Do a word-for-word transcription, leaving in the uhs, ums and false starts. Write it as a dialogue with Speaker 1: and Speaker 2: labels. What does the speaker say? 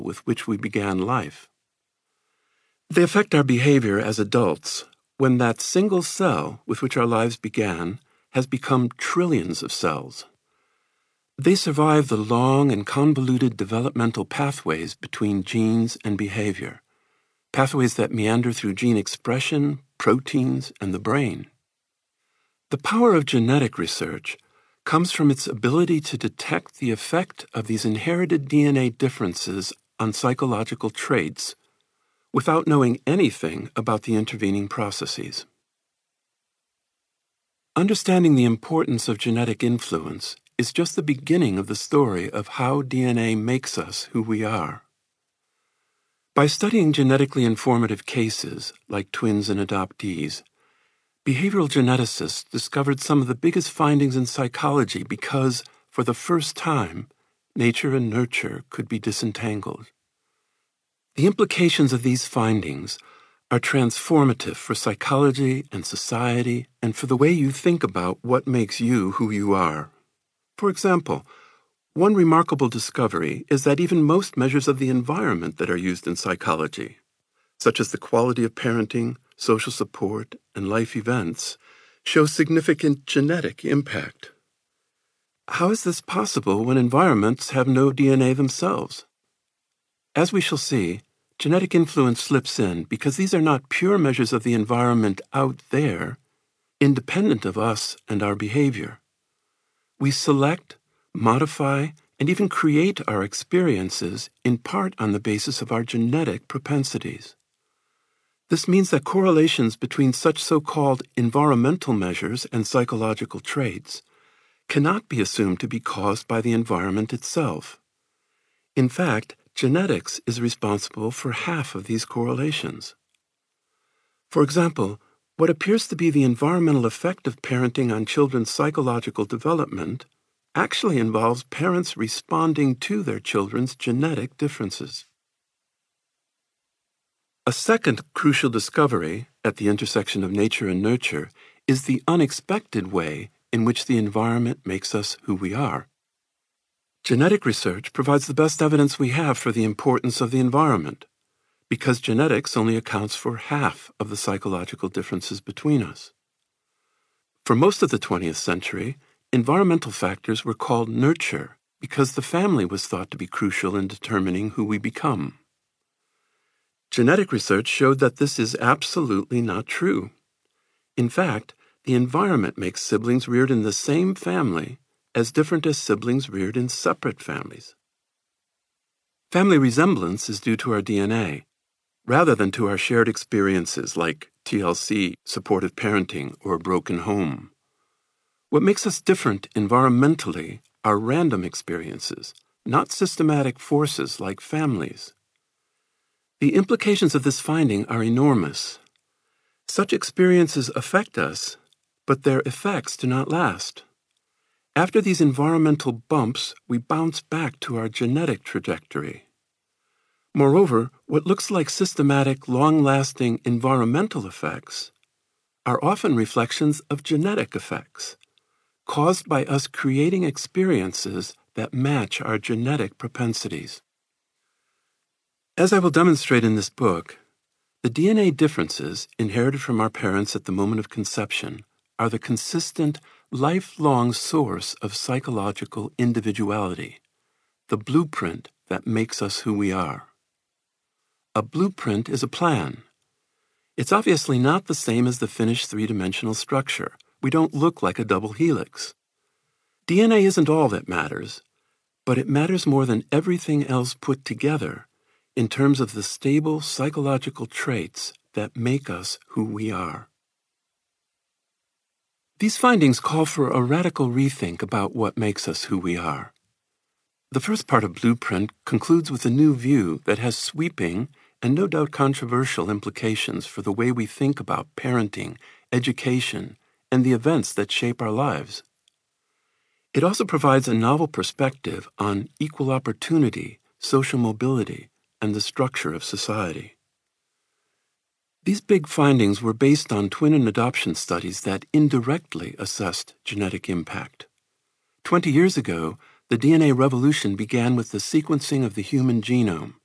Speaker 1: with which we began life. They affect our behavior as adults when that single cell with which our lives began has become trillions of cells. They survive the long and convoluted developmental pathways between genes and behavior, pathways that meander through gene expression, proteins, and the brain. The power of genetic research comes from its ability to detect the effect of these inherited D N A differences on psychological traits without knowing anything about the intervening processes. Understanding the importance of genetic influence is just the beginning of the story of how D N A makes us who we are. By studying genetically informative cases, like twins and adoptees, behavioral geneticists discovered some of the biggest findings in psychology because, for the first time, nature and nurture could be disentangled. The implications of these findings are transformative for psychology and society and for the way you think about what makes you who you are. For example, one remarkable discovery is that even most measures of the environment that are used in psychology, such as the quality of parenting, social support, and life events, show significant genetic impact. How is this possible when environments have no D N A themselves? As we shall see, genetic influence slips in because these are not pure measures of the environment out there, independent of us and our behavior. We select, modify, and even create our experiences in part on the basis of our genetic propensities. This means that correlations between such so-called environmental measures and psychological traits cannot be assumed to be caused by the environment itself. In fact, genetics is responsible for half of these correlations. For example, what appears to be the environmental effect of parenting on children's psychological development actually involves parents responding to their children's genetic differences. A second crucial discovery at the intersection of nature and nurture is the unexpected way in which the environment makes us who we are. Genetic research provides the best evidence we have for the importance of the environment, because genetics only accounts for half of the psychological differences between us. For most of the twentieth century, environmental factors were called nurture because the family was thought to be crucial in determining who we become. Genetic research showed that this is absolutely not true. In fact, the environment makes siblings reared in the same family as different as siblings reared in separate families. Family resemblance is due to our D N A, rather than to our shared experiences like T L C, supportive parenting, or a broken home. What makes us different environmentally are random experiences, not systematic forces like families. The implications of this finding are enormous. Such experiences affect us, but their effects do not last. After these environmental bumps, we bounce back to our genetic trajectory. Moreover, what looks like systematic, long-lasting environmental effects are often reflections of genetic effects, caused by us creating experiences that match our genetic propensities. As I will demonstrate in this book, the D N A differences inherited from our parents at the moment of conception are the consistent, lifelong source of psychological individuality, the blueprint that makes us who we are. A blueprint is a plan. It's obviously not the same as the finished three-dimensional structure. We don't look like a double helix. D N A isn't all that matters, but it matters more than everything else put together in terms of the stable psychological traits that make us who we are. These findings call for a radical rethink about what makes us who we are. The first part of Blueprint concludes with a new view that has sweeping and no doubt controversial implications for the way we think about parenting, education, and the events that shape our lives. It also provides a novel perspective on equal opportunity, social mobility, and the structure of society. These big findings were based on twin and adoption studies that indirectly assessed genetic impact. Twenty years ago, the D N A revolution began with the sequencing of the human genome,